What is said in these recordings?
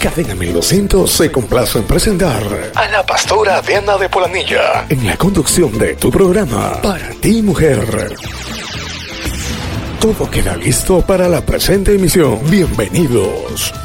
Cadena 1200 se complace en presentar a la pastora Diana de Polanilla en la conducción de tu programa Para Ti Mujer. Todo queda listo para la presente emisión. Bienvenidos.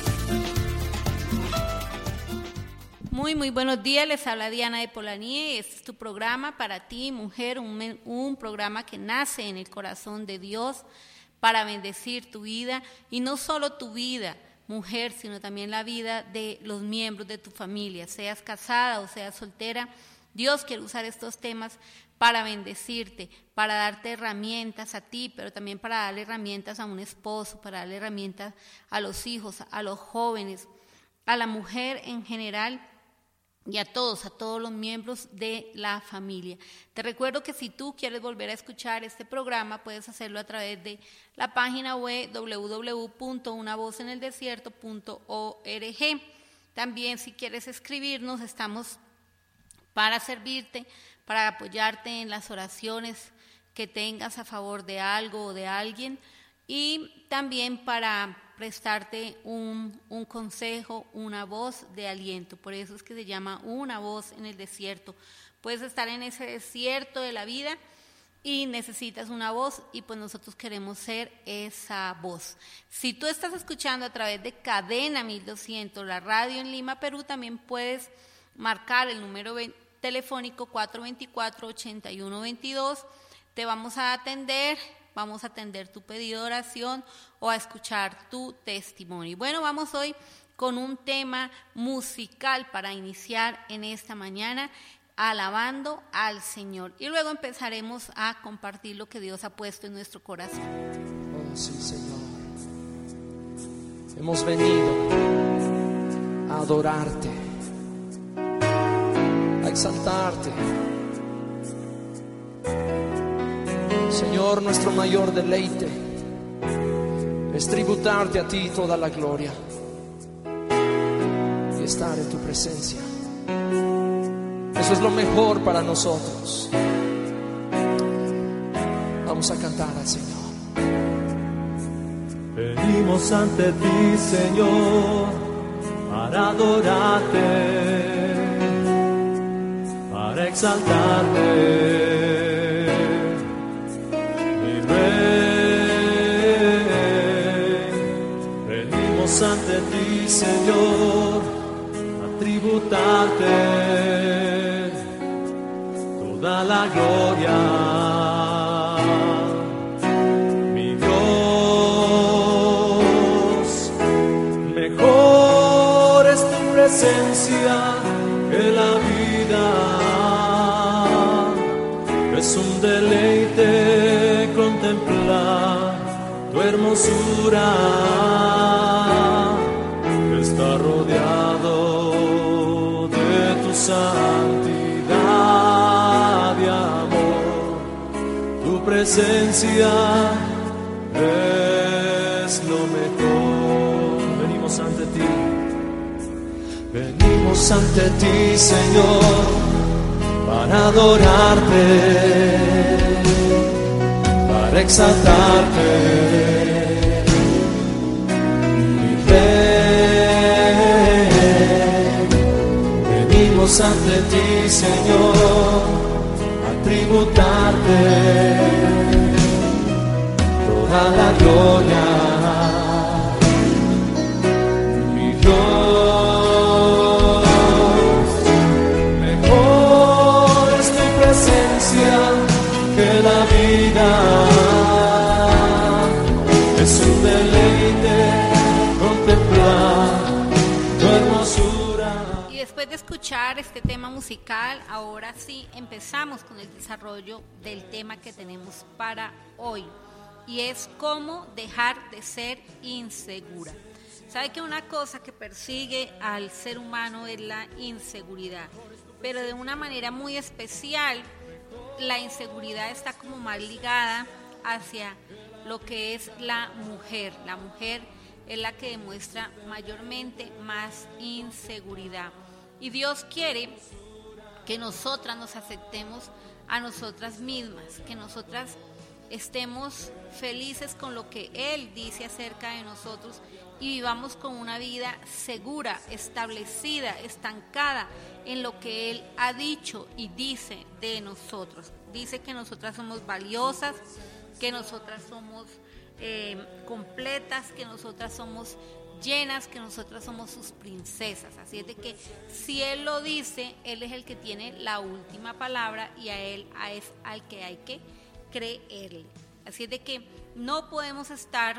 Muy buenos días, les habla Diana de Polanilla y este es tu programa Para Ti Mujer, un programa que nace en el corazón de Dios para bendecir tu vida, y no solo tu vida, mujer, sino también la vida de los miembros de tu familia, seas casada o seas soltera. Dios quiere usar estos temas para bendecirte, para darte herramientas a ti, pero también para darle herramientas a un esposo, para darle herramientas a los hijos, a los jóvenes, a la mujer en general y a todos los miembros de la familia. Te recuerdo que si tú quieres volver a escuchar este programa, puedes hacerlo a través de la página web www.unavozeneldesierto.org. También, si quieres escribirnos, estamos para servirte, para apoyarte en las oraciones que tengas a favor de algo o de alguien, y también para prestarte un consejo, una voz de aliento. Por eso es que se llama Una Voz en el Desierto. Puedes estar en ese desierto de la vida y necesitas una voz, y pues nosotros queremos ser esa voz. Si tú estás escuchando a través de Cadena 1200, la radio en Lima, Perú, también puedes marcar el número telefónico 424-8122. Te vamos a atender tu pedido de oración o a escuchar tu testimonio. Bueno, vamos hoy con un tema musical para iniciar en esta mañana, alabando al Señor. Y luego empezaremos a compartir lo que Dios ha puesto en nuestro corazón. Oh, sí, Señor. Hemos venido a adorarte, a exaltarte. Señor, nuestro mayor deleite es tributarte a ti toda la gloria y estar en tu presencia. Eso es lo mejor para nosotros. Vamos a cantar al Señor. Venimos ante ti, Señor, para adorarte, para exaltarte. Ante ti, Señor, a tributarte toda la gloria. Mi Dios, mejor es tu presencia que la vida. Es un deleite contemplar tu hermosura. Está rodeado de tu santidad y amor. Tu presencia es lo mejor. Venimos ante ti. Venimos ante ti, Señor, para adorarte, para exaltarte. Venimos ante ti, Señor, a tributarte toda la gloria. Mi Dios, mejor es tu presencia que la vida. Es un deleite contemplar tu hermosura. Después de escuchar este tema musical, ahora sí empezamos con el desarrollo del tema que tenemos para hoy, y es cómo dejar de ser insegura. Sabe que una cosa que persigue al ser humano es la inseguridad, pero de una manera muy especial, la inseguridad está como más ligada hacia lo que es la mujer. La mujer es la que demuestra mayormente más inseguridad. Y Dios quiere que nosotras nos aceptemos a nosotras mismas, que nosotras estemos felices con lo que Él dice acerca de nosotros y vivamos con una vida segura, establecida, estancada en lo que Él ha dicho y dice de nosotros. Dice que nosotras somos valiosas, que nosotras somos completas, que nosotras somos llenas, que nosotras somos sus princesas. Así es de que si Él lo dice, Él es el que tiene la última palabra y a Él es al que hay que creerle. Así es de que no podemos estar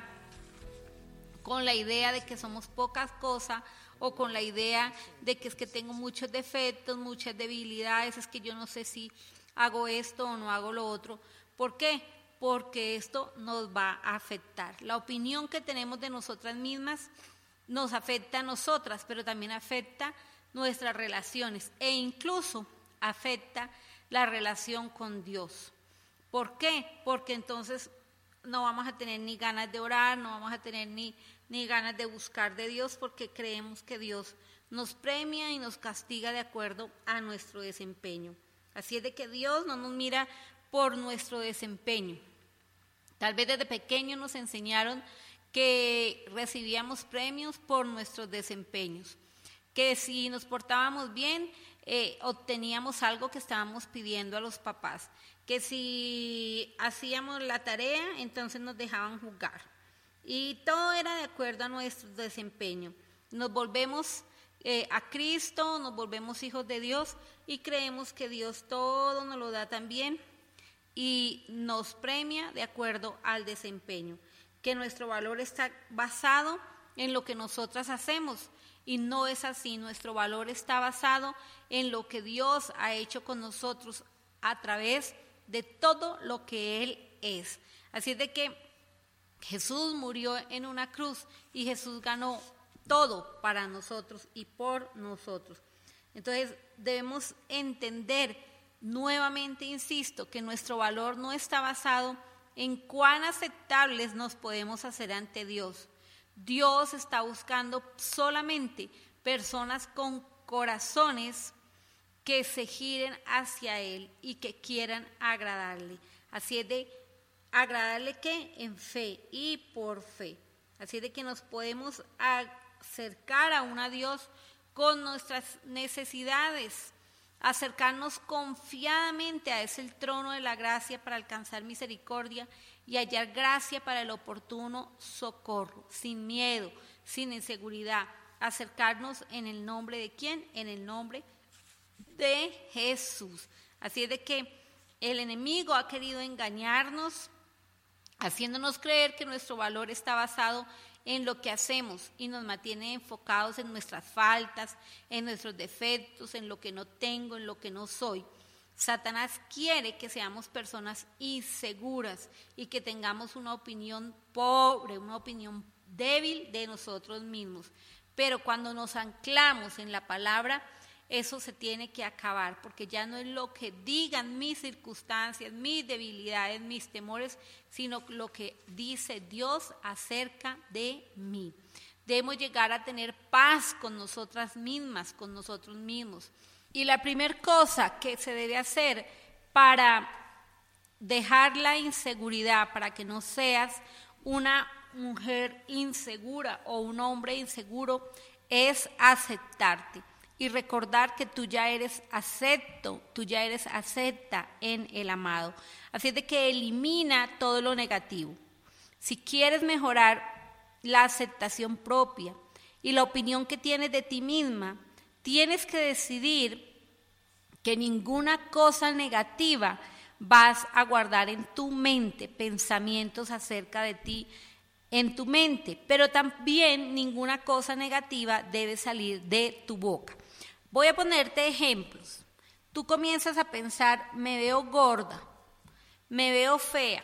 con la idea de que somos pocas cosas o con la idea de que es que tengo muchos defectos, muchas debilidades, es que yo no sé si hago esto o no hago lo otro. ¿Por qué? Porque esto nos va a afectar. La opinión que tenemos de nosotras mismas nos afecta a nosotras, pero también afecta nuestras relaciones e incluso afecta la relación con Dios. ¿Por qué? Porque entonces no vamos a tener ni ganas de orar, no vamos a tener ni ganas de buscar de Dios, porque creemos que Dios nos premia y nos castiga de acuerdo a nuestro desempeño. Así es de que Dios no nos mira por nuestro desempeño. Tal vez desde pequeños nos enseñaron que recibíamos premios por nuestros desempeños, que si nos portábamos bien, obteníamos algo que estábamos pidiendo a los papás, que si hacíamos la tarea, entonces nos dejaban jugar. Y todo era de acuerdo a nuestro desempeño. Nos volvemos a Cristo, nos volvemos hijos de Dios y creemos que Dios todo nos lo da también y nos premia de acuerdo al desempeño, que nuestro valor está basado en lo que nosotras hacemos y no es así. Nuestro valor está basado en lo que Dios ha hecho con nosotros a través de todo lo que Él es. Así es de que Jesús murió en una cruz y Jesús ganó todo para nosotros y por nosotros. Entonces debemos entender nuevamente, insisto, que nuestro valor no está basado en cuán aceptables nos podemos hacer ante Dios. Dios está buscando solamente personas con corazones que se giren hacia Él y que quieran agradarle. Así es de agradarle que en fe y por fe. Así es de que nos podemos acercar a un Dios con nuestras necesidades, acercarnos confiadamente a ese trono de la gracia para alcanzar misericordia y hallar gracia para el oportuno socorro, sin miedo, sin inseguridad, acercarnos en el nombre de ¿quién? En el nombre de Jesús. Así es de que el enemigo ha querido engañarnos, haciéndonos creer que nuestro valor está basado en lo que hacemos y nos mantiene enfocados en nuestras faltas, en nuestros defectos, en lo que no tengo, en lo que no soy. Satanás quiere que seamos personas inseguras y que tengamos una opinión pobre, una opinión débil de nosotros mismos. Pero cuando nos anclamos en la palabra, eso se tiene que acabar, porque ya no es lo que digan mis circunstancias, mis debilidades, mis temores, sino lo que dice Dios acerca de mí. Debemos llegar a tener paz con nosotras mismas, con nosotros mismos. Y la primera cosa que se debe hacer para dejar la inseguridad, para que no seas una mujer insegura o un hombre inseguro, es aceptarte. Y recordar que tú ya eres acepto, tú ya eres acepta en el amado. Así es de que elimina todo lo negativo. Si quieres mejorar la aceptación propia y la opinión que tienes de ti misma, tienes que decidir que ninguna cosa negativa vas a guardar en tu mente, pensamientos acerca de ti en tu mente, pero también ninguna cosa negativa debe salir de tu boca. Voy a ponerte ejemplos. Tú comienzas a pensar, me veo gorda, me veo fea,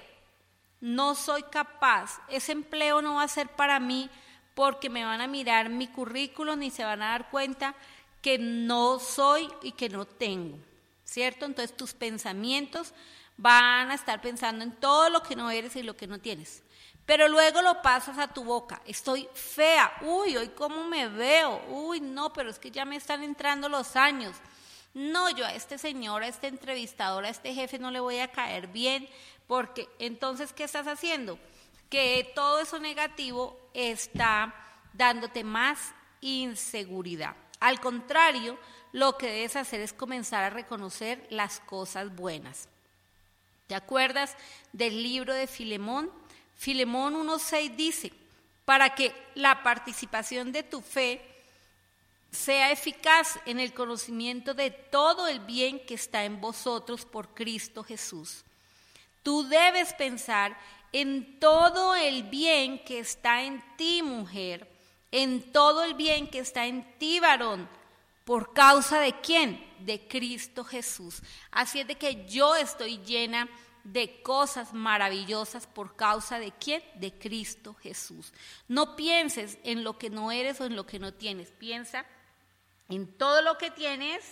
no soy capaz, ese empleo no va a ser para mí porque me van a mirar mi currículum y se van a dar cuenta que no soy y que no tengo, ¿cierto? Entonces tus pensamientos van a estar pensando en todo lo que no eres y lo que no tienes. Pero luego lo pasas a tu boca, estoy fea, uy, hoy cómo me veo, uy, no, pero es que ya me están entrando los años, No, yo a este señor, a este entrevistador, a este jefe no le voy a caer bien, porque entonces, ¿qué estás haciendo? Que todo eso negativo está dándote más inseguridad. Al contrario, lo que debes hacer es comenzar a reconocer las cosas buenas. ¿Te acuerdas del libro de Filemón? Filemón 1:6 dice, para que la participación de tu fe sea eficaz en el conocimiento de todo el bien que está en vosotros por Cristo Jesús. Tú debes pensar en todo el bien que está en ti, mujer, en todo el bien que está en ti, varón. ¿Por causa de quién? De Cristo Jesús. Así es de que yo estoy llena de cosas maravillosas por causa de quién? De Cristo Jesús. No pienses en lo que no eres o en lo que no tienes. Piensa en todo lo que tienes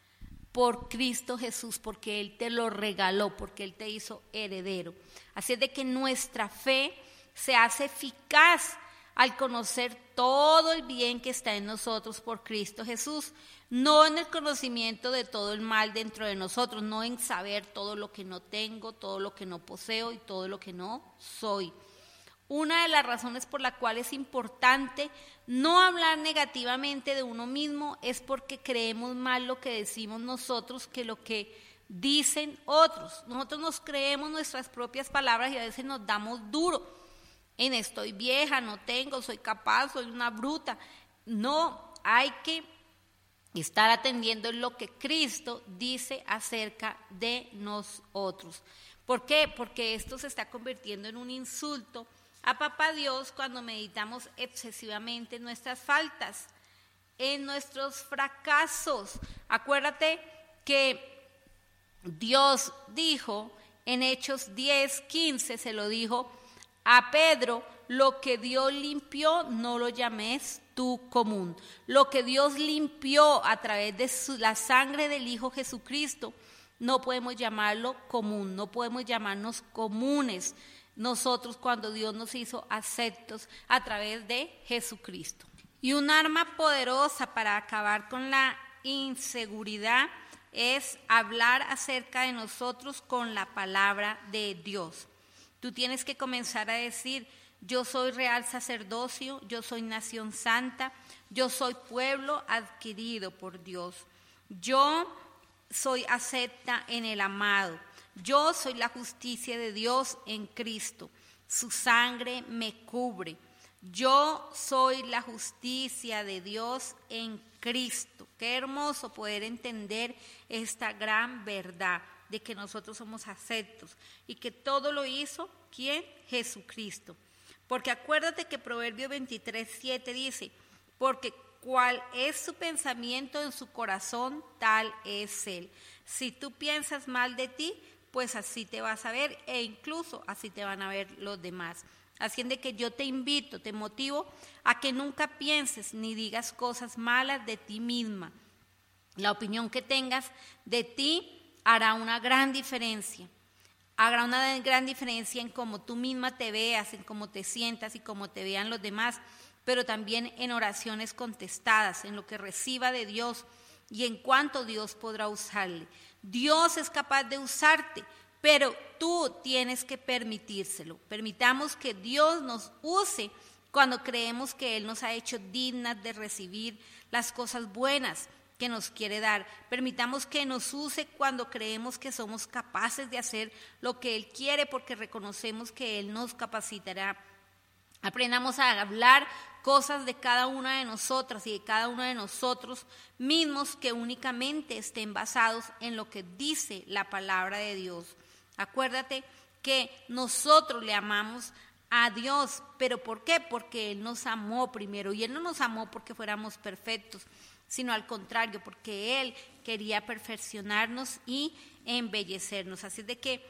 por Cristo Jesús, porque Él te lo regaló, porque Él te hizo heredero. Así es de que nuestra fe se hace eficaz al conocer todo el bien que está en nosotros por Cristo Jesús, no en el conocimiento de todo el mal dentro de nosotros, no en saber todo lo que no tengo, todo lo que no poseo y todo lo que no soy. Una de las razones por la cual es importante no hablar negativamente de uno mismo es porque creemos más lo que decimos nosotros que lo que dicen otros. Nosotros nos creemos nuestras propias palabras y a veces nos damos duro. En estoy vieja, no tengo, soy capaz, soy una bruta. No, hay que estar atendiendo en lo que Cristo dice acerca de nosotros. ¿Por qué? Porque esto se está convirtiendo en un insulto a Papá Dios cuando meditamos excesivamente en nuestras faltas, en nuestros fracasos. Acuérdate que Dios dijo en Hechos 10:15, se lo dijo a Pedro, lo que Dios limpió no lo llames tú común. Lo que Dios limpió a través de la sangre del Hijo Jesucristo, no podemos llamarlo común, no podemos llamarnos comunes nosotros cuando Dios nos hizo aceptos a través de Jesucristo. Y un arma poderosa para acabar con la inseguridad es hablar acerca de nosotros con la palabra de Dios. Tú tienes que comenzar a decir, yo soy real sacerdocio, yo soy nación santa, yo soy pueblo adquirido por Dios. Yo soy acepta en el amado. Yo soy la justicia de Dios en Cristo. Su sangre me cubre. Yo soy la justicia de Dios en Cristo. Qué hermoso poder entender esta gran verdad de que nosotros somos aceptos y que todo lo hizo, ¿quién? Jesucristo. Porque acuérdate que Proverbios 23:7 dice, porque cuál es su pensamiento en su corazón, tal es él. Si tú piensas mal de ti, pues así te vas a ver e incluso así te van a ver los demás. Así es de que yo te invito, te motivo a que nunca pienses ni digas cosas malas de ti misma. La opinión que tengas de ti hará una gran diferencia. Habrá una gran diferencia en cómo tú misma te veas, en cómo te sientas y cómo te vean los demás, pero también en oraciones contestadas, en lo que reciba de Dios y en cuánto Dios podrá usarle. Dios es capaz de usarte, pero tú tienes que permitírselo. Permitamos que Dios nos use cuando creemos que Él nos ha hecho dignas de recibir las cosas buenas que nos quiere dar. Permitamos que nos use cuando creemos que somos capaces de hacer lo que Él quiere, porque reconocemos que Él nos capacitará. Aprendamos a hablar cosas de cada una de nosotras y de cada uno de nosotros mismos que únicamente estén basados en lo que dice la palabra de Dios. Acuérdate que nosotros le amamos a Dios, ¿pero por qué? Porque Él nos amó primero, y Él no nos amó porque fuéramos perfectos, sino al contrario, porque Él quería perfeccionarnos y embellecernos. Así de que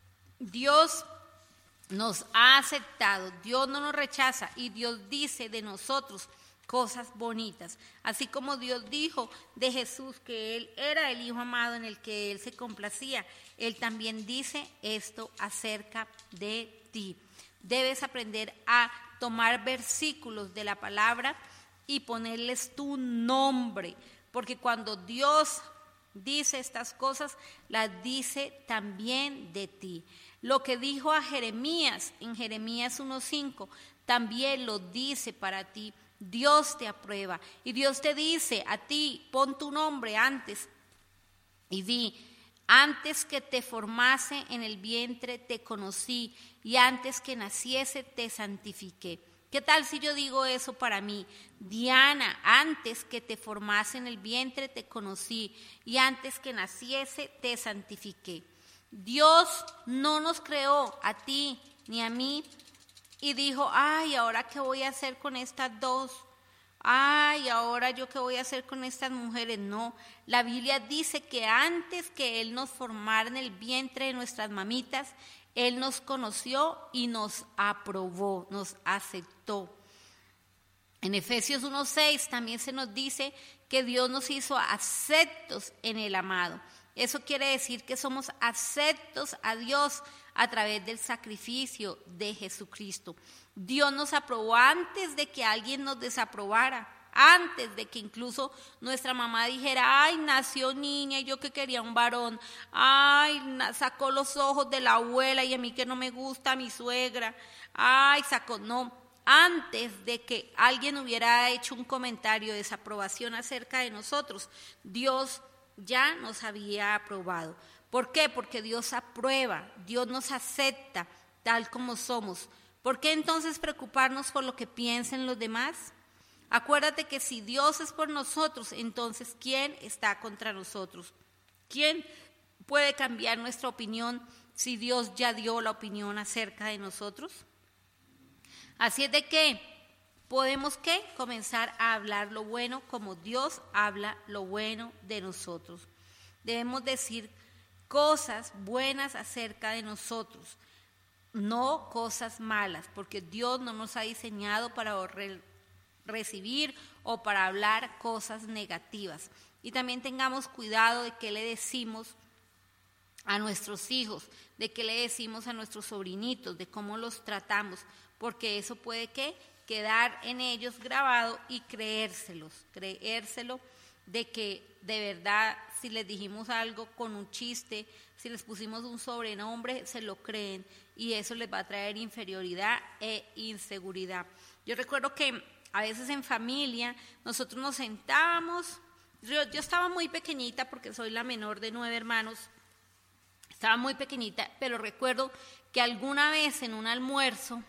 Dios nos ha aceptado, Dios no nos rechaza y Dios dice de nosotros cosas bonitas. Así como Dios dijo de Jesús que Él era el Hijo amado en el que Él se complacía, Él también dice esto acerca de ti. Debes aprender a tomar versículos de la palabra y ponerles tu nombre, porque cuando Dios dice estas cosas, las dice también de ti. Lo que dijo a Jeremías en Jeremías 1:5, también lo dice para ti. Dios te aprueba y Dios te dice a ti, pon tu nombre antes y di: antes que te formase en el vientre te conocí y antes que naciese te santifiqué. ¿Qué tal si yo digo eso para mí? Diana, antes que te formase en el vientre te conocí y antes que naciese te santifiqué. Dios no nos creó a ti ni a mí y dijo: ay, ¿ahora qué voy a hacer con estas dos? Ay, ¿ahora yo qué voy a hacer con estas mujeres? No, la Biblia dice que antes que Él nos formara en el vientre de nuestras mamitas, Él nos conoció y nos aprobó, nos aceptó. En Efesios 1:6 también se nos dice que Dios nos hizo aceptos en el amado. Eso quiere decir que somos aceptos a Dios a través del sacrificio de Jesucristo. Dios nos aprobó antes de que alguien nos desaprobara, antes de que incluso nuestra mamá dijera: ay, nació niña y yo que quería un varón, ay, sacó los ojos de la abuela y a mí que no me gusta mi suegra, ay, sacó, no, antes de que alguien hubiera hecho un comentario de desaprobación acerca de nosotros, Dios ya nos había aprobado. ¿Por qué? Porque Dios aprueba, Dios nos acepta tal como somos. ¿Por qué entonces preocuparnos por lo que piensen los demás? Acuérdate que si Dios es por nosotros, entonces ¿quién está contra nosotros? ¿Quién puede cambiar nuestra opinión si Dios ya dio la opinión acerca de nosotros? Así es de que podemos ¿qué? Comenzar a hablar lo bueno como Dios habla lo bueno de nosotros. Debemos decir cosas buenas acerca de nosotros, no cosas malas, porque Dios no nos ha diseñado para recibir o para hablar cosas negativas. Y también tengamos cuidado de qué le decimos a nuestros hijos, de qué le decimos a nuestros sobrinitos, de cómo los tratamos, porque eso puede quedar en ellos grabado y creérselo de que de verdad si les dijimos algo con un chiste, si les pusimos un sobrenombre, se lo creen y eso les va a traer inferioridad e inseguridad. Yo recuerdo que a veces en familia nosotros nos sentábamos, yo estaba muy pequeñita porque soy la menor de 9 hermanos, estaba muy pequeñita, pero recuerdo que alguna vez en un almuerzo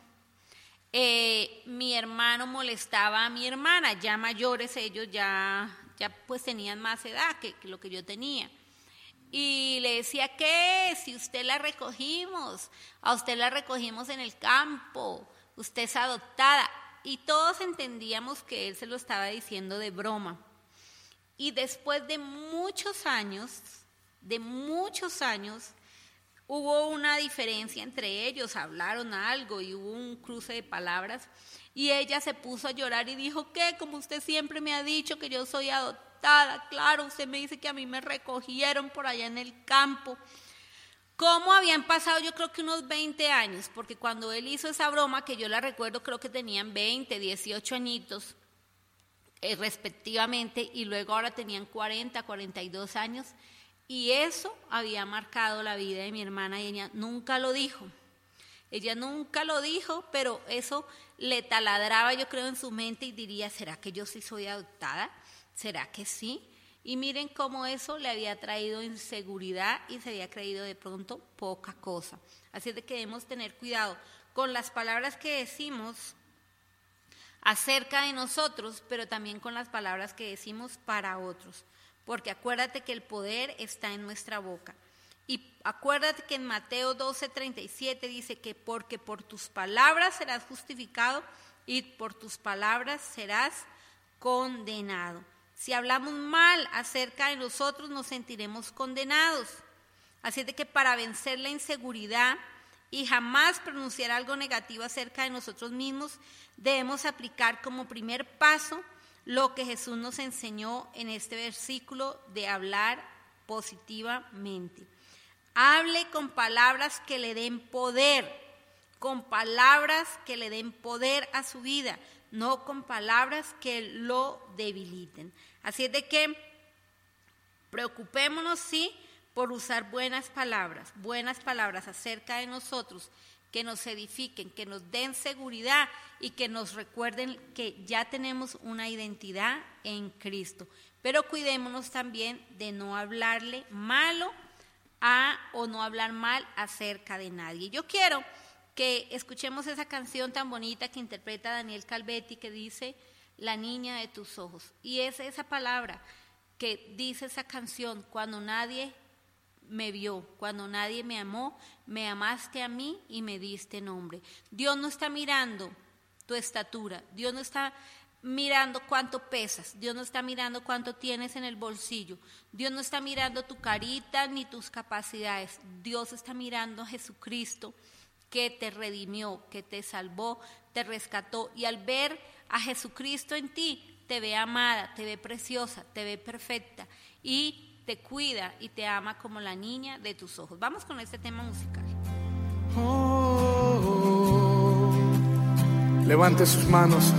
mi hermano molestaba a mi hermana, ya mayores ellos, ya pues tenían más edad que lo que yo tenía. Y le decía que si usted la recogimos, a usted la recogimos en el campo, usted es adoptada. Y todos entendíamos que él se lo estaba diciendo de broma. Y después de muchos años, hubo una diferencia entre ellos, hablaron algo y hubo un cruce de palabras. Y ella se puso a llorar y dijo: ¿qué? Como usted siempre me ha dicho que yo soy adoptada, claro, usted me dice que a mí me recogieron por allá en el campo. ¿Cómo habían pasado? Yo creo que unos 20 años, porque cuando él hizo esa broma, que yo la recuerdo, creo que tenían 20, 18 añitos respectivamente, y luego ahora tenían 40, 42 años, y eso había marcado la vida de mi hermana y ella nunca lo dijo. Ella nunca lo dijo, pero eso le taladraba, yo creo, en su mente y diría: ¿será que yo sí soy adoptada? ¿Será que sí? Y miren cómo eso le había traído inseguridad y se había creído de pronto poca cosa. Así es de que debemos tener cuidado con las palabras que decimos acerca de nosotros, pero también con las palabras que decimos para otros. Porque acuérdate que el poder está en nuestra boca. Y acuérdate que en Mateo 12:37 dice que porque por tus palabras serás justificado y por tus palabras serás condenado. Si hablamos mal acerca de nosotros, nos sentiremos condenados. Así de que para vencer la inseguridad y jamás pronunciar algo negativo acerca de nosotros mismos, debemos aplicar como primer paso lo que Jesús nos enseñó en este versículo de hablar positivamente. Hable con palabras que le den poder, con palabras que le den poder a su vida, no con palabras que lo debiliten. Así es de que Preocupémonos, sí, por usar buenas palabras acerca de nosotros, que nos edifiquen, que nos den seguridad y que nos recuerden que ya tenemos una identidad en Cristo. Pero cuidémonos también de no hablarle malo o no hablar mal acerca de nadie. Yo quiero que escuchemos esa canción tan bonita que interpreta Daniel Calvetti, que dice: la niña de tus ojos. Y es esa palabra que dice esa canción: cuando nadie me vio, cuando nadie me amó, me amaste a mí y me diste nombre. Dios no está mirando tu estatura, Dios no está mirando cuánto pesas, Dios no está mirando cuánto tienes en el bolsillo, Dios no está mirando tu carita ni tus capacidades. Dios está mirando a Jesucristo, que te redimió, que te salvó, te rescató, y al ver a Jesucristo en ti, te ve amada, te ve preciosa, te ve perfecta y te cuida y te ama como la niña de tus ojos. Vamos con este tema musical. Levante sus manos.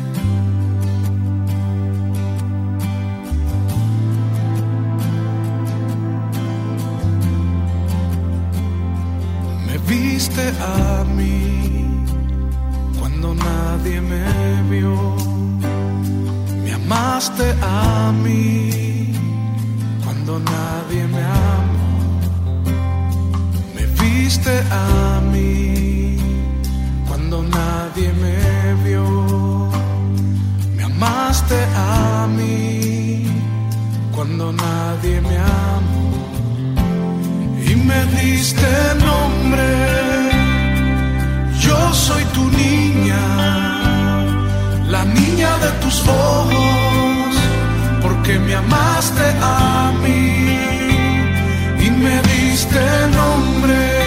Me viste a mí cuando nadie me vio. Me amaste a mí cuando nadie me amó. Me viste a mí cuando nadie me vio. Me amaste a mí cuando nadie me amó. Y me diste nombre. Yo soy tu niña, la niña de tus ojos, porque me amaste a mí y me diste nombre.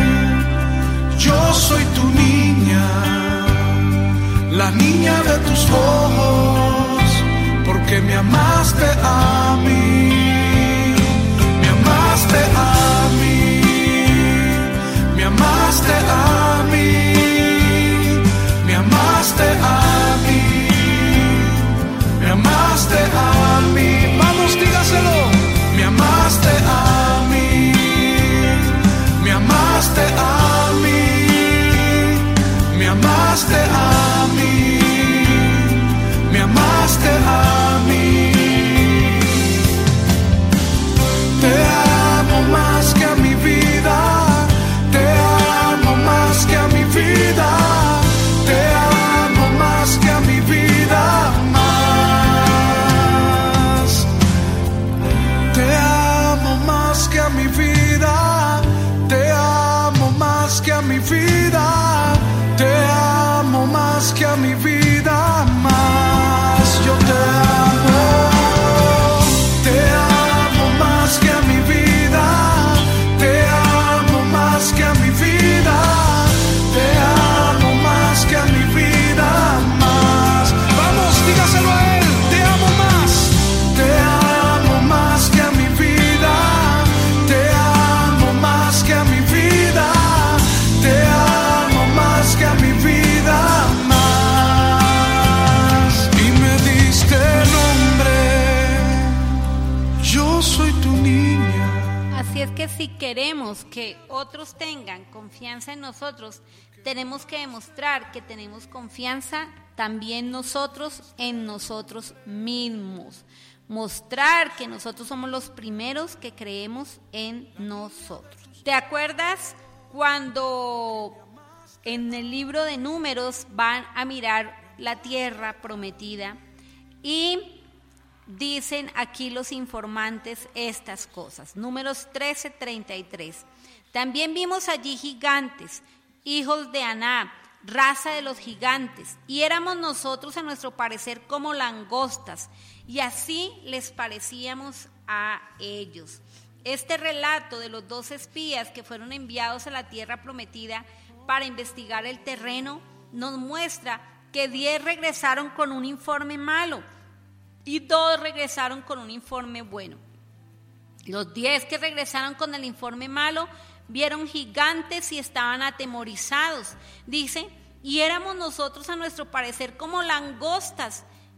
Yo soy tu niña, la niña de tus ojos, porque me amaste a mí, me amaste a mí, me amaste a mí, me amaste a mí, me amaste a mí. Vamos, dígaselo. Me amaste a mí, me amaste a mí, me amaste a mí, me amaste a mí. Te amo más que a mi vida, te amo más que a mi vida, te amo más que a mi vida, más. Te amo más que a mi vida, te amo más que a mi vida, te amo más que a mi vida, más. Yo te amo más que a mi vida, te amo más que a mi vida, te amo más que a mi vida, más. Vamos, dígaselo a él. Te amo más, te amo más que a mi vida, te amo más que a mi vida, te amo más que a mi vida, más. Y me diste nombre. Yo soy tu niña. Así es que si queremos que otros tengan confianza en nosotros, tenemos que demostrar que tenemos confianza también nosotros en nosotros mismos. Mostrar que nosotros somos los primeros que creemos en nosotros. ¿Te acuerdas cuando en el libro de Números van a mirar la tierra prometida y dicen aquí los informantes estas cosas? Números 13:33. También vimos allí gigantes, hijos de Aná, raza de los gigantes, y éramos nosotros a nuestro parecer como langostas, y así les parecíamos a ellos. Este relato de los 2 espías que fueron enviados a la tierra prometida para investigar el terreno nos muestra que 10 regresaron con un informe malo y 2 regresaron con un informe bueno. Los 10 que regresaron con el informe malo vieron gigantes y estaban atemorizados. Dice, y éramos nosotros a nuestro parecer como langostas,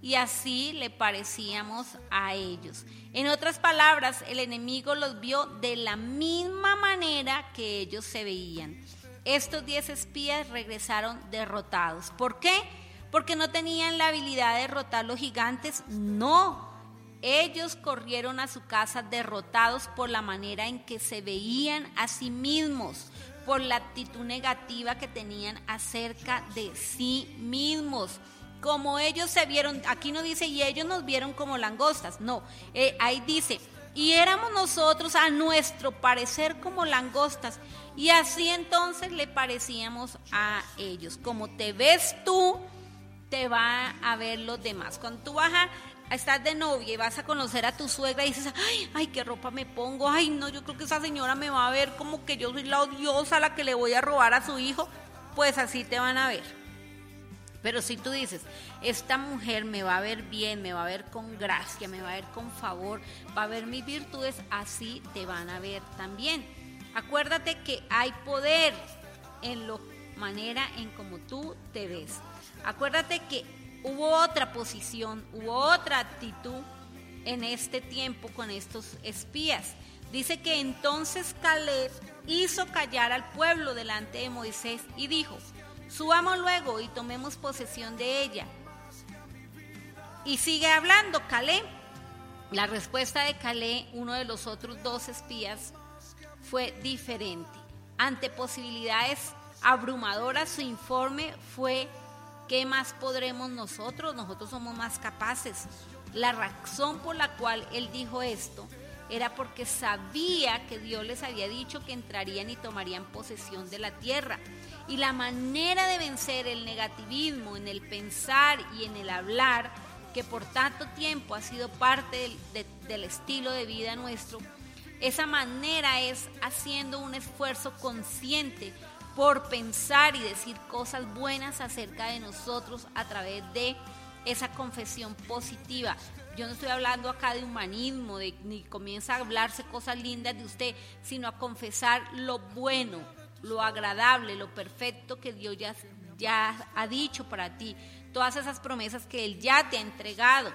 y así le parecíamos a ellos. En otras palabras, el enemigo los vio de la misma manera que ellos se veían. Estos 10 espías regresaron derrotados. ¿Por qué? ¿Porque no tenían la habilidad de derrotar los gigantes? No. Ellos corrieron a su casa derrotados por la manera en que se veían a sí mismos, por la actitud negativa que tenían acerca de sí mismos. Como ellos se vieron, aquí no dice, y ellos nos vieron como langostas, no, ahí dice, y éramos nosotros a nuestro parecer como langostas, y así entonces le parecíamos a ellos. Como te ves tú, te va a ver los demás. Cuando tú vas estás de novia y vas a conocer a tu suegra y dices, ay, qué ropa me pongo, ay, no, yo creo que esa señora me va a ver como que yo soy la odiosa, la que le voy a robar a su hijo, pues así te van a ver. Pero si tú dices, esta mujer me va a ver bien, me va a ver con gracia, me va a ver con favor, va a ver mis virtudes, así te van a ver también. Acuérdate que hay poder en la manera en como tú te ves. Acuérdate que hubo otra posición, hubo otra actitud en este tiempo con estos espías. Dice que entonces Caleb hizo callar al pueblo delante de Moisés y dijo, subamos luego y tomemos posesión de ella. Y sigue hablando Caleb. La respuesta de Caleb, uno de los otros 2 espías, fue diferente. Ante posibilidades abrumadoras, su informe fue: ¿qué más podremos nosotros? Nosotros somos más capaces. La razón por la cual él dijo esto era porque sabía que Dios les había dicho que entrarían y tomarían posesión de la tierra. Y la manera de vencer el negativismo en el pensar y en el hablar, que por tanto tiempo ha sido parte del estilo de vida nuestro, esa manera es haciendo un esfuerzo consciente por pensar y decir cosas buenas acerca de nosotros a través de esa confesión positiva. Yo no estoy hablando acá de humanismo, ni comienza a hablarse cosas lindas de usted, sino a confesar lo bueno, lo agradable, lo perfecto que Dios ya ha dicho para ti, todas esas promesas que Él ya te ha entregado,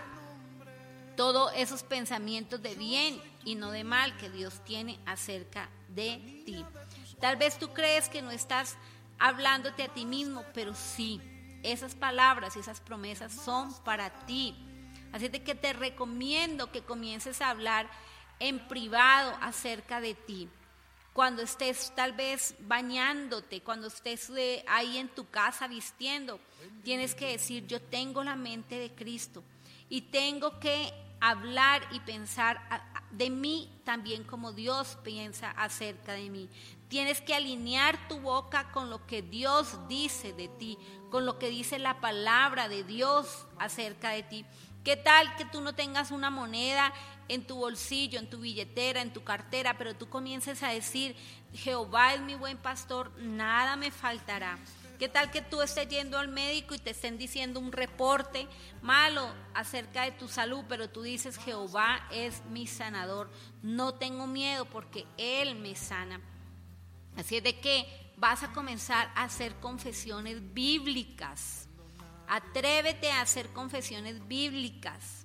todos esos pensamientos de bien y no de mal que Dios tiene acerca de ti. Tal vez tú crees que no estás hablándote a ti mismo, pero sí, esas palabras y esas promesas son para ti. Así de que te recomiendo que comiences a hablar en privado acerca de ti. Cuando estés tal vez bañándote, cuando estés ahí en tu casa vistiendo, tienes que decir, yo tengo la mente de Cristo y tengo que hablar y pensar de mí también como Dios piensa acerca de mí. Tienes que alinear tu boca con lo que Dios dice de ti, con lo que dice la palabra de Dios acerca de ti. ¿Qué tal que tú no tengas una moneda en tu bolsillo, en tu billetera, en tu cartera, pero tú comiences a decir, Jehová es mi buen pastor, nada me faltará? ¿Qué tal que tú estés yendo al médico y te estén diciendo un reporte malo acerca de tu salud, pero tú dices, Jehová es mi sanador, no tengo miedo porque Él me sana? Así es de que vas a comenzar a hacer confesiones bíblicas. Atrévete a hacer confesiones bíblicas,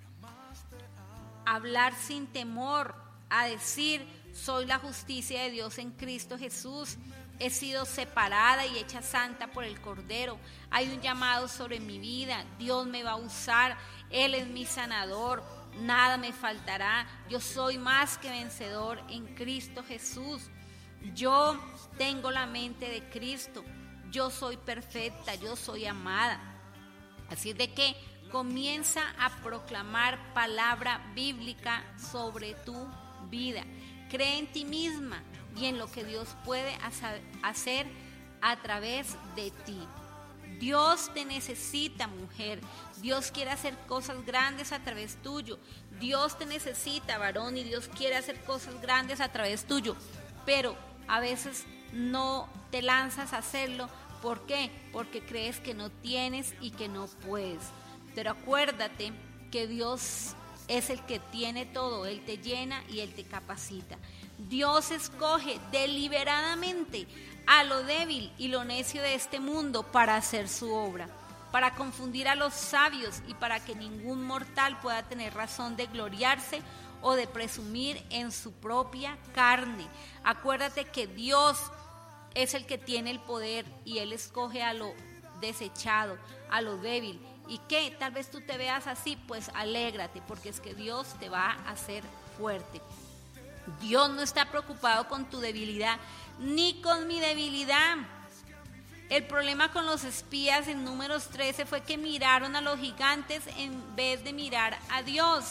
a hablar sin temor, a decir, soy la justicia de Dios en Cristo Jesús, he sido separada y hecha santa por el Cordero, hay un llamado sobre mi vida, Dios me va a usar, Él es mi sanador, nada me faltará, yo soy más que vencedor en Cristo Jesús, yo tengo la mente de Cristo, yo soy perfecta, yo soy amada. Así de que comienza a proclamar palabra bíblica sobre tu vida. Cree en ti misma y en lo que Dios puede hacer a través de ti. Dios te necesita, mujer. Dios quiere hacer cosas grandes a través tuyo. Dios te necesita, varón, y Dios quiere hacer cosas grandes a través tuyo. Pero a veces no te lanzas a hacerlo. ¿Por qué? Porque crees que no tienes y que no puedes. Pero acuérdate que Dios es el que tiene todo. Él te llena y Él te capacita. Dios escoge deliberadamente a lo débil y lo necio de este mundo para hacer su obra. para confundir a los sabios y para que ningún mortal pueda tener razón de gloriarse o de presumir en su propia carne. Acuérdate que Dios es el que tiene el poder y Él escoge a lo desechado, a lo débil. Y que tal vez tú te veas así, pues alégrate, porque es que Dios te va a hacer fuerte. Dios no está preocupado con tu debilidad, ni con mi debilidad. El problema con los espías en Números 13 fue que miraron a los gigantes en vez de mirar a Dios.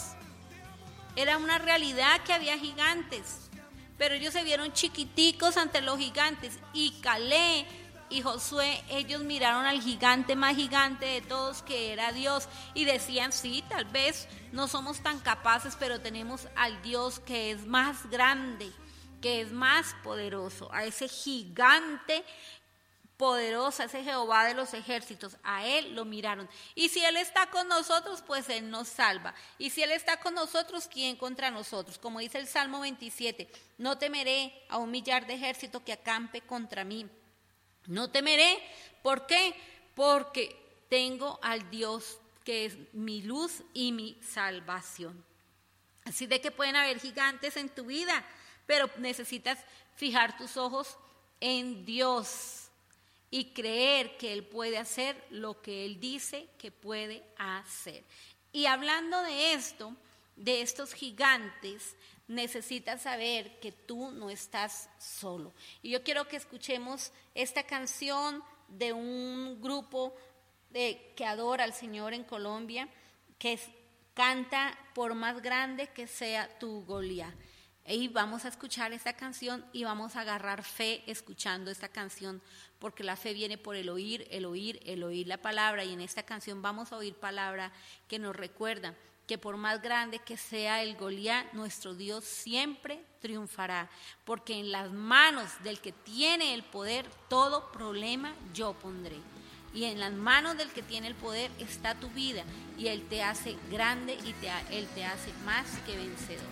Era una realidad que había gigantes, pero ellos se vieron chiquiticos ante los gigantes. Y Caleb y Josué, ellos miraron al gigante más gigante de todos, que era Dios, y decían: sí, tal vez no somos tan capaces, pero tenemos al Dios que es más grande, que es más poderoso, a ese gigante poderoso, a ese Jehová de los ejércitos. A Él lo miraron. Y si Él está con nosotros, pues Él nos salva. Y si Él está con nosotros, ¿quién contra nosotros? Como dice el Salmo 27, no temeré a un millar de ejército que acampe contra mí. No temeré. ¿Por qué? Porque tengo al Dios que es mi luz y mi salvación. Así de que pueden haber gigantes en tu vida, pero necesitas fijar tus ojos en Dios y creer que Él puede hacer lo que Él dice que puede hacer. Y hablando de esto, de estos gigantes, necesitas saber que tú no estás solo. Y yo quiero que escuchemos esta canción de un grupo que adora al Señor en Colombia, que canta: por más grande que sea tu Goliat. Y vamos a escuchar esta canción y vamos a agarrar fe escuchando esta canción, porque la fe viene por el oír la palabra. Y en esta canción vamos a oír palabra que nos recuerda que por más grande que sea el Goliat, nuestro Dios siempre triunfará, porque en las manos del que tiene el poder todo problema yo pondré. Y en las manos del que tiene el poder está tu vida, y Él te hace grande y Él te hace más que vencedor.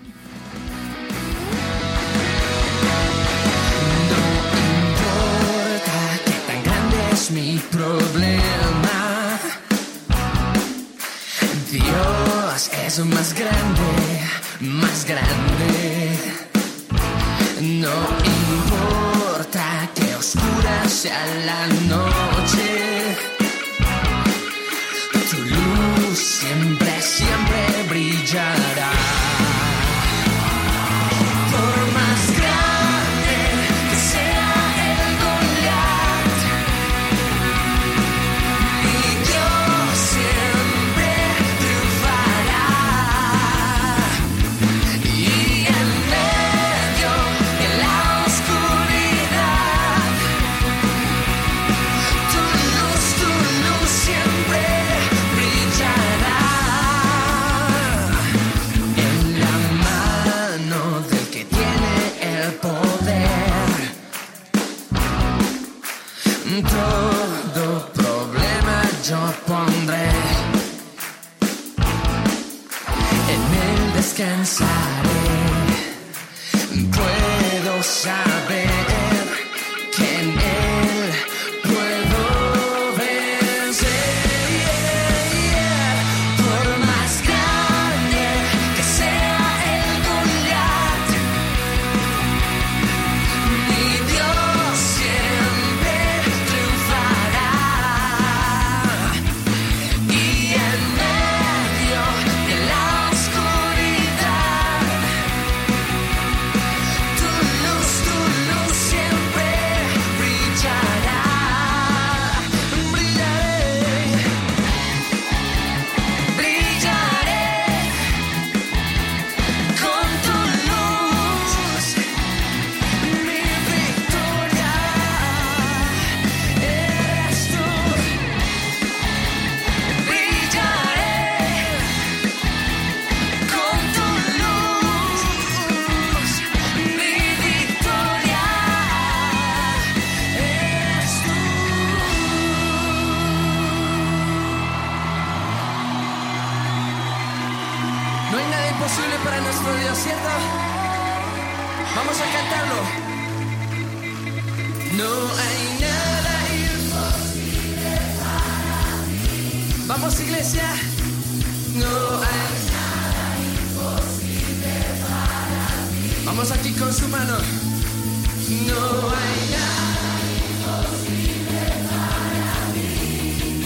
Es mi problema. Dios es más grande, más grande. No importa que oscura sea la noche, tu luz siempre, siempre brillará. Por más grande que sea el Goliat, mi Dios siempre triunfará. Y en medio de la oscuridad, tu luz siempre brillará. En la mano del que tiene el poder, todo problema yo pondré. En Él descansaré. Puedo saber que en Él puedo vencer. Por más grande que sea el Goliat, mi Dios siempre triunfará. Y en medio de la oscuridad, tu luz siempre brillará. Brillaré con tu luz, mi victoria eres tú. Brillaré con tu luz, mi victoria eres tú. No hay nada imposible para nuestro Dios, ¿cierto? Vamos a cantarlo. No hay nada imposible para mí. Vamos, iglesia. No hay nada imposible para mí. Vamos aquí con su mano. No hay nada imposible para mí.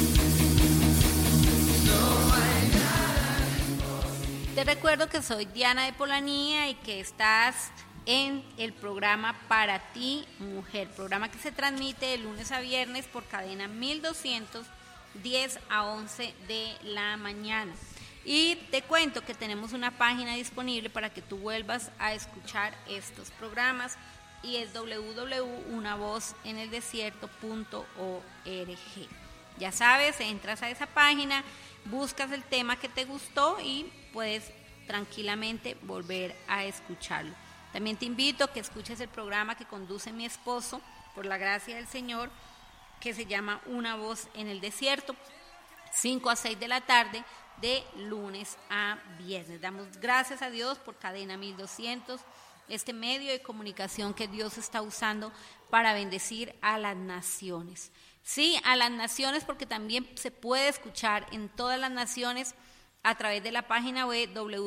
No hay nada imposible. Te recuerdo que soy Diana de Polanía y que estás en el programa Para Ti Mujer, programa que se transmite de lunes a viernes por cadena 1200, 10 a 11 de la mañana. Y te cuento que tenemos una página disponible para que tú vuelvas a escuchar estos programas y es www.unavozeneldesierto.org. Ya sabes, entras a esa página, buscas el tema que te gustó y puedes tranquilamente volver a escucharlo. También te invito a que escuches el programa que conduce mi esposo, por la gracia del Señor, que se llama Una Voz en el Desierto, 5 a 6 de la tarde, de lunes a viernes. Damos gracias a Dios por Cadena 1200, este medio de comunicación que Dios está usando para bendecir a las naciones. Sí, a las naciones, porque también se puede escuchar en todas las naciones a través de la página web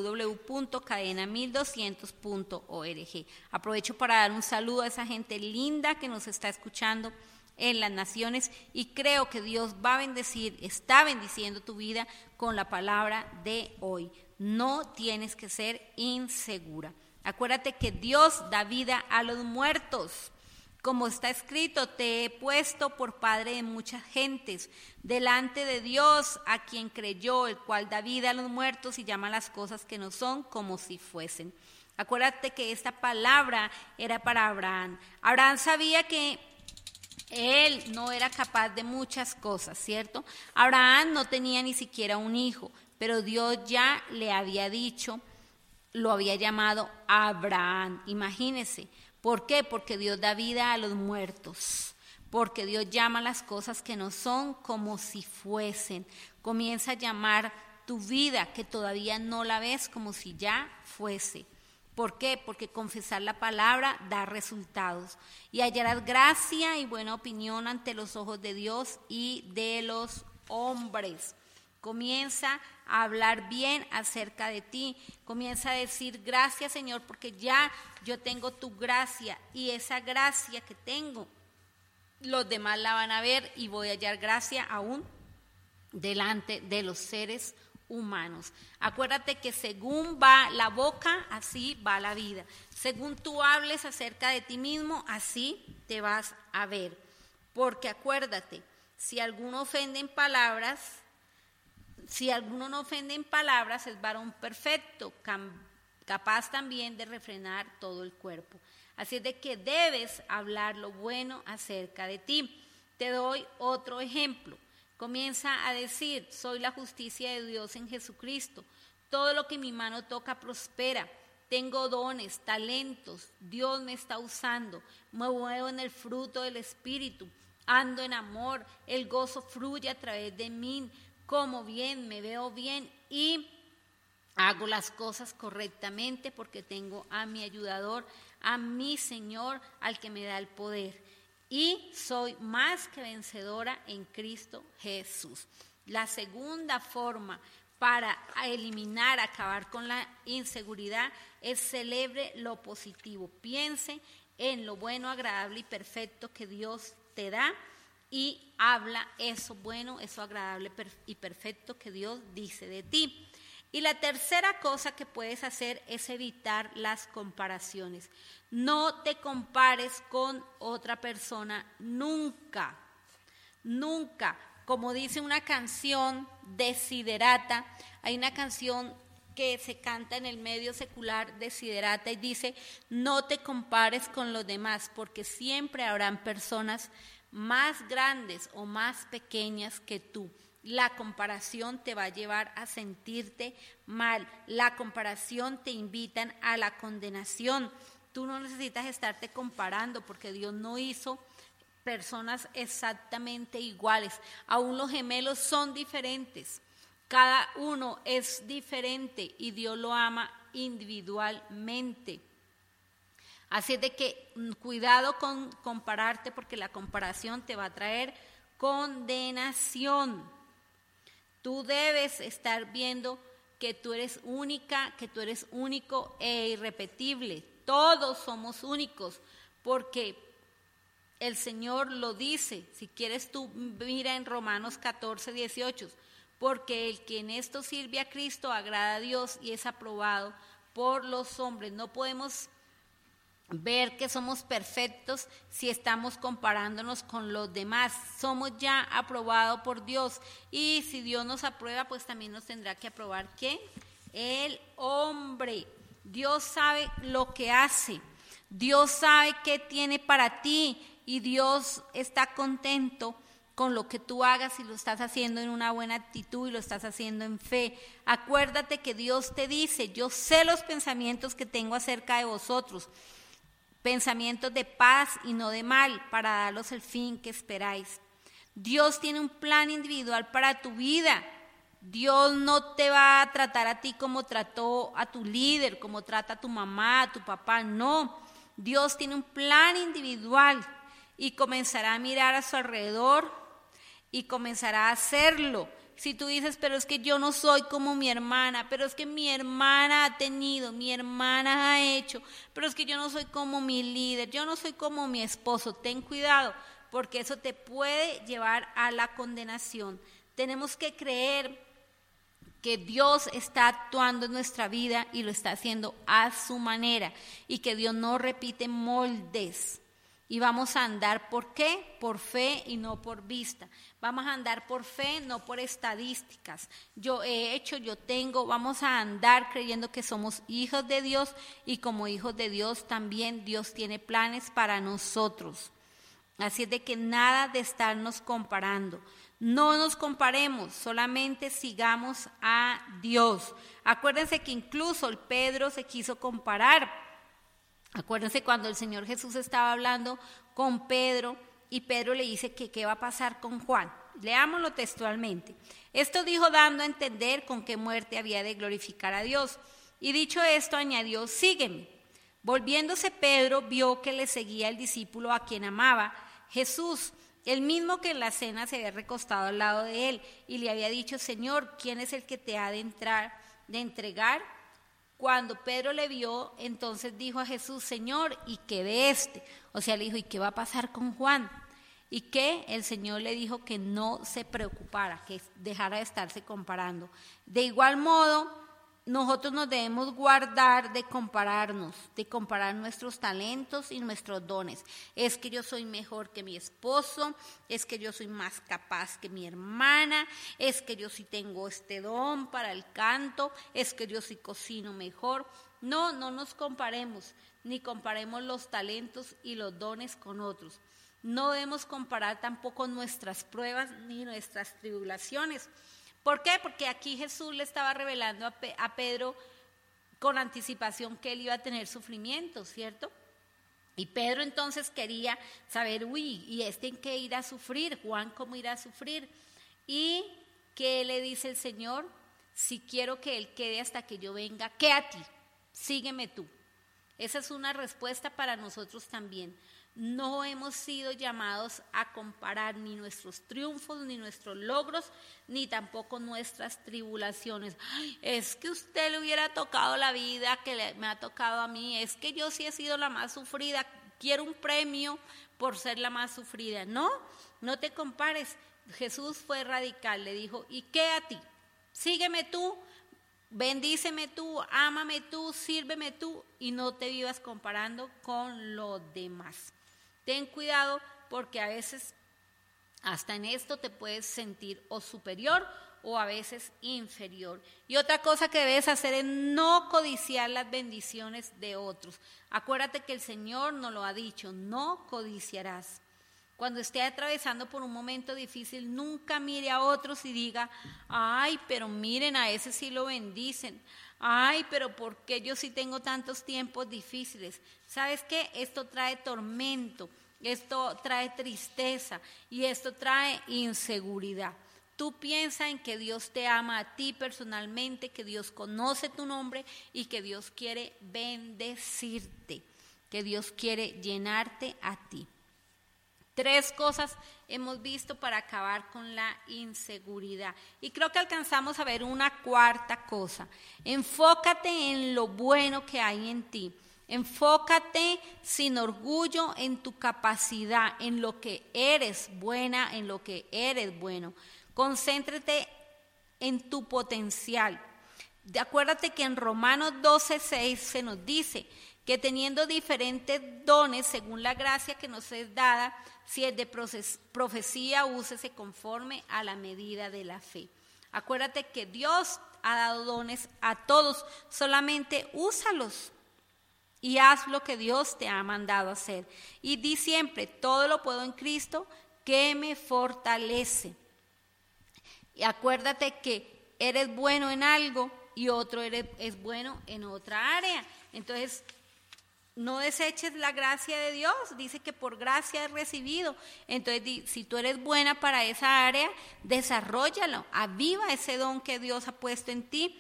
www.cadena1200.org. Aprovecho para dar un saludo a esa gente linda que nos está escuchando en las naciones y creo que Dios va a bendecir, está bendiciendo tu vida con la palabra de hoy. No tienes que ser insegura. Acuérdate que Dios da vida a los muertos. Como está escrito, te he puesto por padre de muchas gentes, delante de Dios a quien creyó, el cual da vida a los muertos y llama las cosas que no son como si fuesen. Acuérdate que esta palabra era para Abraham. Abraham sabía que él no era capaz de muchas cosas, ¿cierto? Abraham no tenía ni siquiera un hijo, pero Dios ya le había dicho, lo había llamado Abraham. Imagínese. ¿Por qué? Porque Dios da vida a los muertos, porque Dios llama las cosas que no son como si fuesen. Comienza a llamar tu vida que todavía no la ves como si ya fuese. ¿Por qué? Porque confesar la palabra da resultados y hallarás gracia y buena opinión ante los ojos de Dios y de los hombres. Comienza a hablar bien acerca de ti. Comienza a decir gracias, Señor, porque ya yo tengo tu gracia y esa gracia que tengo, los demás la van a ver y voy a hallar gracia aún delante de los seres humanos. Acuérdate que según va la boca, así va la vida. Según tú hables acerca de ti mismo, así te vas a ver. Porque acuérdate, si alguno ofende en palabras, si alguno no ofende en palabras, es varón perfecto, capaz también de refrenar todo el cuerpo. Así es de que debes hablar lo bueno acerca de ti. Te doy otro ejemplo. Comienza a decir, soy la justicia de Dios en Jesucristo. Todo lo que mi mano toca prospera. Tengo dones, talentos. Dios me está usando. Me muevo en el fruto del Espíritu. Ando en amor. El gozo fluye a través de mí. Como bien, me veo bien y hago las cosas correctamente porque tengo a mi ayudador, a mi Señor, al que me da el poder. Y soy más que vencedora en Cristo Jesús. La segunda forma para eliminar, acabar con la inseguridad es celebre lo positivo. Piense en lo bueno, agradable y perfecto que Dios te da. Y habla eso bueno, eso agradable y perfecto que Dios dice de ti. Y la tercera cosa que puedes hacer es evitar las comparaciones. No te compares con otra persona nunca, nunca. Como dice una canción Desiderata, hay una canción que se canta en el medio secular, Desiderata, y dice, no te compares con los demás, porque siempre habrán personas más grandes o más pequeñas que tú. La comparación te va a llevar a sentirte mal. La comparación te invitan a la condenación. Tú no necesitas estarte comparando porque Dios no hizo personas exactamente iguales. Aún los gemelos son diferentes. Cada uno es diferente y Dios lo ama individualmente. Así es de que cuidado con compararte porque la comparación te va a traer condenación. Tú debes estar viendo que tú eres única, que tú eres único e irrepetible. Todos somos únicos, porque el Señor lo dice. Si quieres tú mira en Romanos 14, 18, porque el que en esto sirve a Cristo agrada a Dios y es aprobado por los hombres. No podemos ver que somos perfectos si estamos comparándonos con los demás. Somos ya aprobados por Dios, y si Dios nos aprueba, pues también nos tendrá que aprobar ¿quién? El hombre. Dios sabe lo que hace, Dios sabe qué tiene para ti, y Dios está contento con lo que tú hagas, y lo estás haciendo en una buena actitud y lo estás haciendo en fe. Acuérdate que Dios te dice: yo sé los pensamientos que tengo acerca de vosotros, pensamientos de paz y no de mal, para daros el fin que esperáis. Dios tiene un plan individual para tu vida. Dios no te va a tratar a ti como trató a tu líder, como trata a tu mamá, a tu papá, no. Dios tiene un plan individual, y comenzará a mirar a su alrededor y comenzará a hacerlo. Si tú dices: pero es que yo no soy como mi hermana, pero es que mi hermana ha tenido, mi hermana ha hecho, pero es que yo no soy como mi líder, yo no soy como mi esposo, ten cuidado, porque eso te puede llevar a la condenación. Tenemos que creer que Dios está actuando en nuestra vida y lo está haciendo a su manera, y que Dios no repite moldes. Y vamos a andar, ¿por qué? Por fe y no por vista. Vamos a andar por fe, no por estadísticas. Yo he hecho, yo tengo. Vamos a andar creyendo que somos hijos de Dios, y como hijos de Dios también Dios tiene planes para nosotros. Así es de que nada de estarnos comparando. No nos comparemos, solamente sigamos a Dios. Acuérdense que incluso el Pedro se quiso comparar. Acuérdense cuando el Señor Jesús estaba hablando con Pedro, y Pedro le dice que qué va a pasar con Juan. Leámoslo textualmente. Esto dijo dando a entender con qué muerte había de glorificar a Dios. Y dicho esto añadió: sígueme. Volviéndose Pedro, vio que le seguía el discípulo a quien amaba, Jesús, el mismo que en la cena se había recostado al lado de él, y le había dicho: Señor, ¿quién es el que te ha de entregar? Cuando Pedro le vio, entonces dijo a Jesús: Señor, ¿y qué de este? O sea, le dijo: ¿y qué va a pasar con Juan? Y que el Señor le dijo que no se preocupara, que dejara de estarse comparando. De igual modo, nosotros nos debemos guardar de compararnos, de comparar nuestros talentos y nuestros dones. Es que yo soy mejor que mi esposo, es que yo soy más capaz que mi hermana, es que yo sí tengo este don para el canto, es que yo sí cocino mejor. No nos comparemos, ni comparemos los talentos y los dones con otros. No debemos comparar tampoco nuestras pruebas ni nuestras tribulaciones. ¿Por qué? Porque aquí Jesús le estaba revelando a Pedro con anticipación que él iba a tener sufrimiento, ¿cierto? Y Pedro entonces quería saber: ¿y este en qué irá a sufrir? Juan, ¿cómo irá a sufrir? Y ¿qué le dice el Señor? Si quiero que él quede hasta que yo venga, ¿qué a ti? Sígueme tú. Esa es una respuesta para nosotros también. No hemos sido llamados a comparar ni nuestros triunfos, ni nuestros logros, ni tampoco nuestras tribulaciones. Ay, es que usted le hubiera tocado la vida que me ha tocado a mí, es que yo sí he sido la más sufrida, quiero un premio por ser la más sufrida. No te compares. Jesús fue radical, le dijo: ¿y qué a ti? Sígueme tú, bendíceme tú, ámame tú, sírveme tú, y no te vivas comparando con los demás. Ten cuidado, porque a veces hasta en esto te puedes sentir o superior o a veces inferior. Y otra cosa que debes hacer es no codiciar las bendiciones de otros. Acuérdate que el Señor nos lo ha dicho: no codiciarás. Cuando esté atravesando por un momento difícil, nunca mire a otros y diga: ay, pero miren, a ese sí lo bendicen. Ay, pero ¿por qué yo sí tengo tantos tiempos difíciles? ¿Sabes qué? Esto trae tormento, esto trae tristeza y esto trae inseguridad. Tú piensa en que Dios te ama a ti personalmente, que Dios conoce tu nombre y que Dios quiere bendecirte, que Dios quiere llenarte a ti. 3 cosas hemos visto para acabar con la inseguridad. Y creo que alcanzamos a ver una 4ª cosa. Enfócate en lo bueno que hay en ti. Enfócate sin orgullo en tu capacidad, en lo que eres buena, en lo que eres bueno. Concéntrate en tu potencial. Acuérdate que en Romanos 12:6 se nos dice que teniendo diferentes dones según la gracia que nos es dada, si es de profecía, úsese conforme a la medida de la fe. Acuérdate que Dios ha dado dones a todos, solamente úsalos y haz lo que Dios te ha mandado hacer. Y di siempre, todo lo puedo en Cristo que me fortalece. Y acuérdate que eres bueno en algo y otro es bueno en otra área. Entonces, no deseches la gracia de Dios, dice que por gracia has recibido. Entonces, si tú eres buena para esa área, desarróllalo, aviva ese don que Dios ha puesto en ti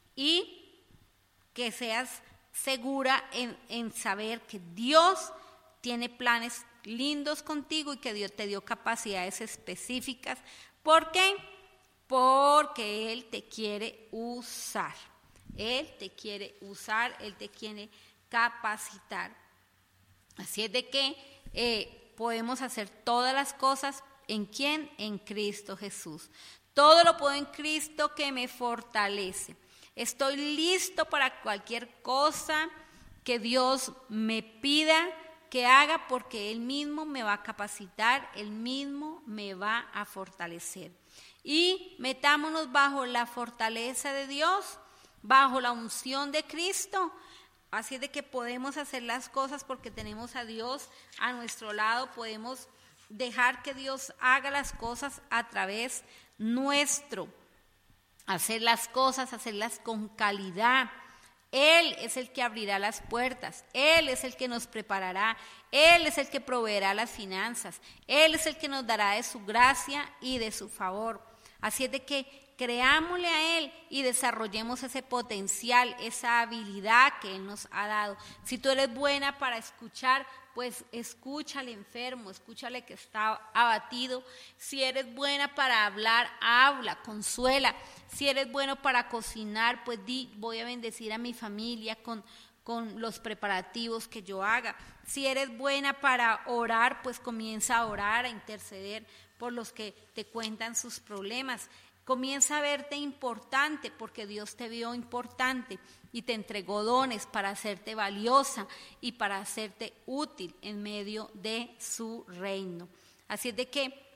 y que seas segura en saber que Dios tiene planes lindos contigo y que Dios te dio capacidades específicas. ¿Por qué? Porque Él te quiere usar. Él te quiere usar, Él te quiere capacitar. Así es de que podemos hacer todas las cosas ¿en quién? En Cristo Jesús. Todo lo puedo en Cristo que me fortalece. Estoy listo para cualquier cosa que Dios me pida que haga, porque Él mismo me va a capacitar, Él mismo me va a fortalecer. Y metámonos bajo la fortaleza de Dios, bajo la unción de Cristo. Así es de que podemos hacer las cosas porque tenemos a Dios a nuestro lado, podemos dejar que Dios haga las cosas a través nuestro, hacer las cosas, hacerlas con calidad. Él es el que abrirá las puertas, Él es el que nos preparará, Él es el que proveerá las finanzas, Él es el que nos dará de su gracia y de su favor. Así es de que creámosle a Él y desarrollemos ese potencial, esa habilidad que Él nos ha dado. Si tú eres buena para escuchar, pues escucha al enfermo, escúchale que está abatido. Si eres buena para hablar, habla, consuela. Si eres bueno para cocinar, pues di, voy a bendecir a mi familia con los preparativos que yo haga. Si eres buena para orar, pues comienza a orar, a interceder por los que te cuentan sus problemas. Comienza a verte importante porque Dios te vio importante y te entregó dones para hacerte valiosa y para hacerte útil en medio de su reino. Así es de que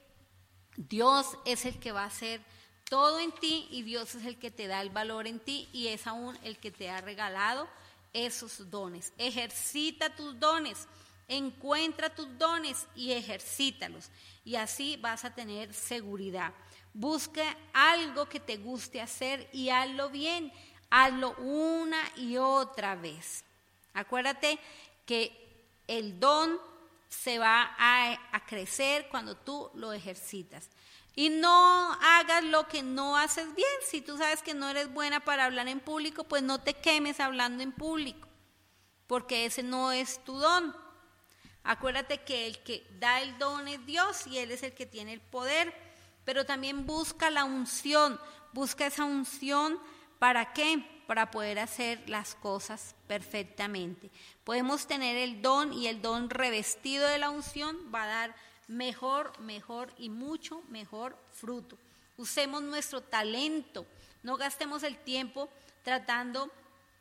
Dios es el que va a hacer todo en ti y Dios es el que te da el valor en ti y es aún el que te ha regalado esos dones. Ejercita tus dones, encuentra tus dones y ejercítalos y así vas a tener seguridad. Busca algo que te guste hacer y hazlo bien, hazlo una y otra vez. Acuérdate que el don se va a crecer cuando tú lo ejercitas. Y no hagas lo que no haces bien. Si tú sabes que no eres buena para hablar en público, pues no te quemes hablando en público, porque ese no es tu don. Acuérdate que el que da el don es Dios y Él es el que tiene el poder. Pero también busca la unción, busca esa unción, ¿para qué? Para poder hacer las cosas perfectamente. Podemos tener el don y el don revestido de la unción va a dar mejor y mucho mejor fruto. Usemos nuestro talento, no gastemos el tiempo tratando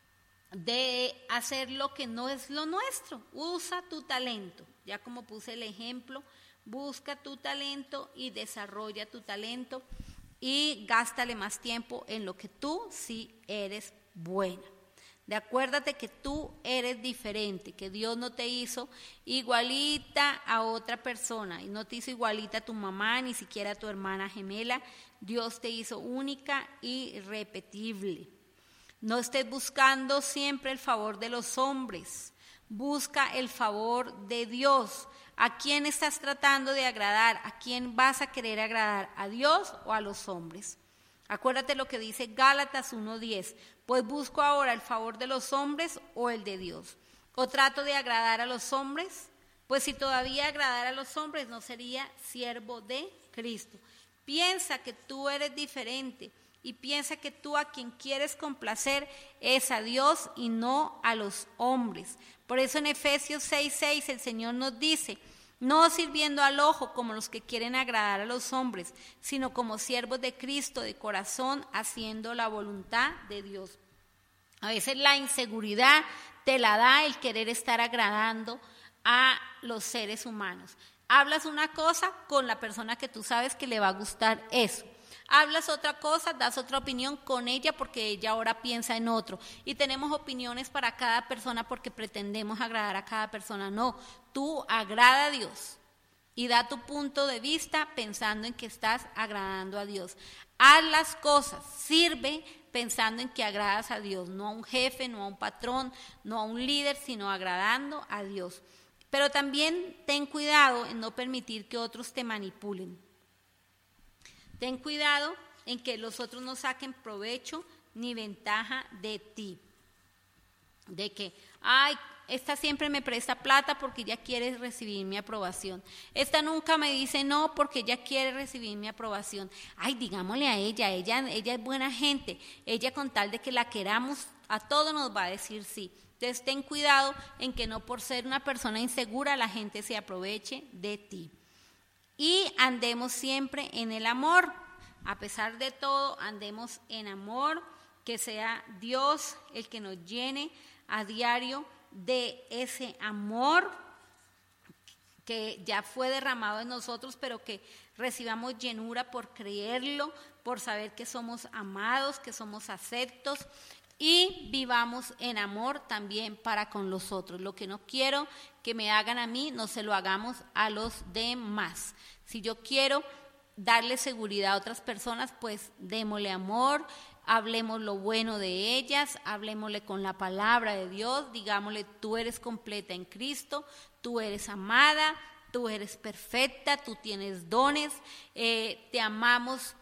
de hacer lo que no es lo nuestro. Usa tu talento, ya como puse el ejemplo. Busca tu talento y desarrolla tu talento y gástale más tiempo en lo que tú sí eres buena. Acuérdate que tú eres diferente, que Dios no te hizo igualita a otra persona y no te hizo igualita a tu mamá, ni siquiera a tu hermana gemela. Dios te hizo única y irrepetible. No estés buscando siempre el favor de los hombres, busca el favor de Dios. ¿A quién estás tratando de agradar? ¿A quién vas a querer agradar? ¿A Dios o a los hombres? Acuérdate lo que dice Gálatas 1:10. Pues busco ahora el favor de los hombres o el de Dios. ¿O trato de agradar a los hombres? Pues si todavía agradara a los hombres, no sería siervo de Cristo. Piensa que tú eres diferente y piensa que tú a quien quieres complacer es a Dios y no a los hombres. Por eso en Efesios 6:6 el Señor nos dice: no sirviendo al ojo como los que quieren agradar a los hombres, sino como siervos de Cristo de corazón, haciendo la voluntad de Dios. A veces la inseguridad te la da el querer estar agradando a los seres humanos. Hablas una cosa con la persona que tú sabes que le va a gustar eso. Hablas otra cosa, das otra opinión con ella porque ella ahora piensa en otro. Y tenemos opiniones para cada persona porque pretendemos agradar a cada persona. No, tú agrada a Dios y da tu punto de vista pensando en que estás agradando a Dios. Haz las cosas, sirve pensando en que agradas a Dios, no a un jefe, no a un patrón, no a un líder, sino agradando a Dios. Pero también ten cuidado en no permitir que otros te manipulen. Ten cuidado en que los otros no saquen provecho ni ventaja de ti. De que, esta siempre me presta plata porque ella quiere recibir mi aprobación. Esta nunca me dice no porque ella quiere recibir mi aprobación. Digámosle a ella es buena gente. Ella con tal de que la queramos, a todo nos va a decir sí. Entonces ten cuidado en que no por ser una persona insegura la gente se aproveche de ti. Y andemos siempre en el amor, a pesar de todo, andemos en amor, que sea Dios el que nos llene a diario de ese amor que ya fue derramado en nosotros, pero que recibamos llenura por creerlo, por saber que somos amados, que somos aceptos y vivamos en amor también para con los otros. Lo que no quiero que me hagan a mí, no se lo hagamos a los demás. Si yo quiero darle seguridad a otras personas, pues démosle amor, hablemos lo bueno de ellas, hablemosle con la palabra de Dios, digámosle: tú eres completa en Cristo, tú eres amada, tú eres perfecta, tú tienes dones, te amamos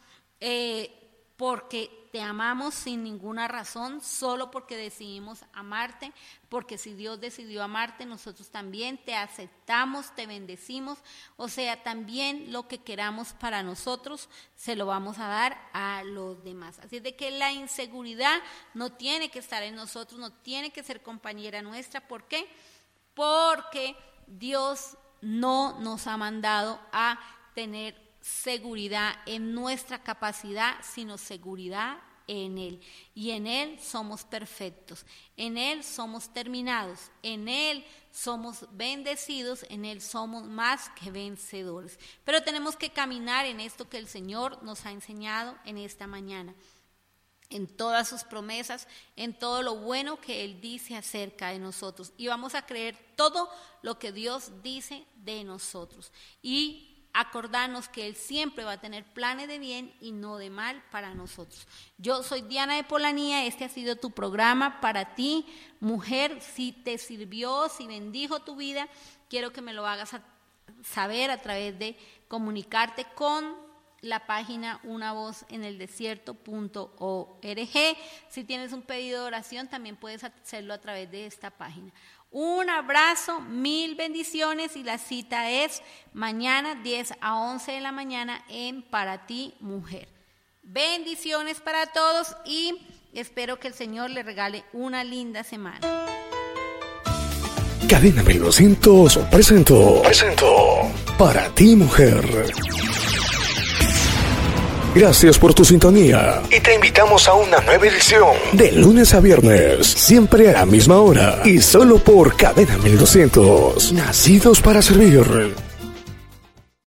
porque te amamos sin ninguna razón, solo porque decidimos amarte, porque si Dios decidió amarte, nosotros también te aceptamos, te bendecimos, o sea, también lo que queramos para nosotros, se lo vamos a dar a los demás. Así de que la inseguridad no tiene que estar en nosotros, no tiene que ser compañera nuestra. ¿Por qué? Porque Dios no nos ha mandado a tener seguridad en nuestra capacidad, sino seguridad en Él. Y en Él somos perfectos, en Él somos terminados, en Él somos bendecidos, en Él somos más que vencedores. Pero tenemos que caminar en esto que el Señor nos ha enseñado en esta mañana, en todas sus promesas, en todo lo bueno que Él dice acerca de nosotros. Y vamos a creer todo lo que Dios dice de nosotros. Y acordarnos que Él siempre va a tener planes de bien y no de mal para nosotros. Yo soy Diana de Polanía, este ha sido tu programa para ti, mujer. Si te sirvió, si bendijo tu vida, quiero que me lo hagas saber a través de comunicarte con la página unavozeneldesierto.org. Si tienes un pedido de oración, también puedes hacerlo a través de esta página. Un abrazo, 1000 bendiciones, y la cita es mañana 10 a 11 de la mañana en Para Ti Mujer. Bendiciones para todos y espero que el Señor le regale una linda semana. Cadena 1200 presentó Para Ti Mujer. Gracias por tu sintonía y te invitamos a una nueva edición de lunes a viernes, siempre a la misma hora y solo por Cadena 1200. Nacidos para servir.